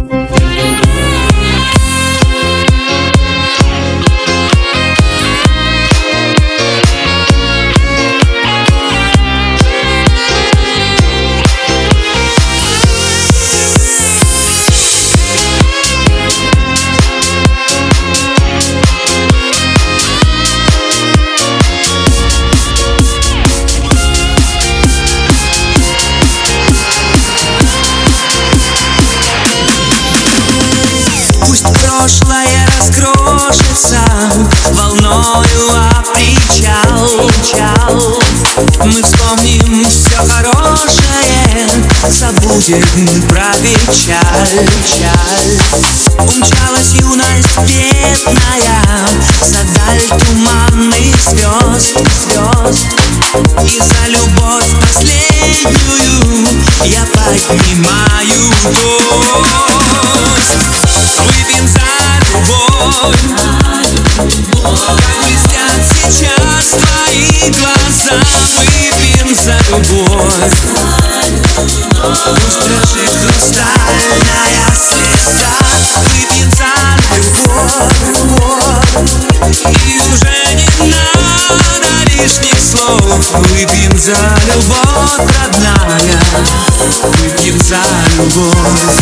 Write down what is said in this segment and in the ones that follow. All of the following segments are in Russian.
Прошлое раскрошится волною о причал. Мы вспомним все хорошее, забудем про печаль. Умчалась юность бедная за даль туманных звезд. И за любовь последнюю я поднимаю тост. Выпьем за любовь, как блестят сейчас твои глаза. Выпьем за любовь, пусть дрожит хрустальная слеза. Выпьем за любовь, и уже не надо лишних слов. Выпьем за любовь, родная, выпьем за любовь.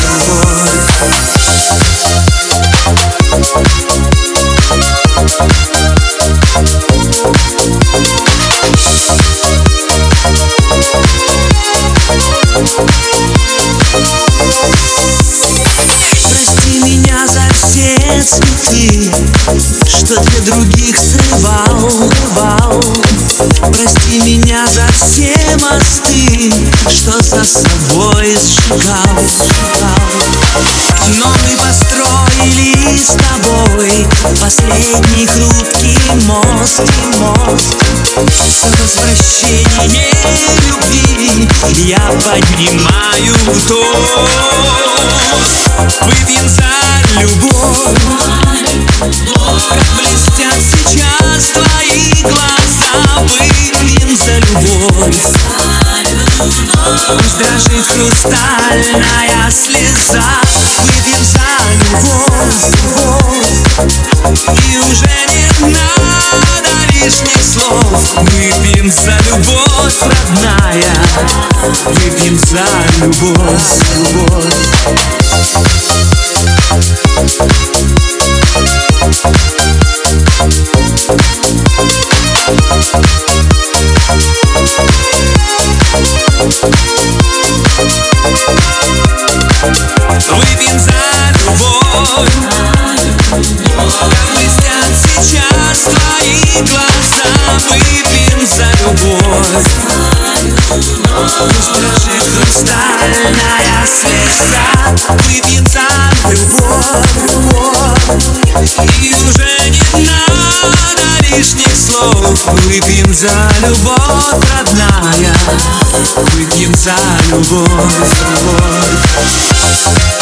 Прости меня за все цветы, что для других срывал. Прости меня за все мосты, что за собой сжигал. Но мы построили с тобой последний хрупкий мост. За возвращение любви я поднимаю тост. Выпьем за любовь, как блестят сейчас твои глаза. Выпьем за любовь, пусть дрожит хрустальная слеза. Выпьем за любовь, и уже не надо лишних слов. Выпьем за любовь, родная, выпьем за любовь. Выпьем за любовь, как блестят сейчас твои глаза. Выпьем за любовь, пусть дрожит хрустальная слеза. Выпьем за любовь, и уже не надо лишних слов. Выпьем за любовь, родная, выпьем за любовь.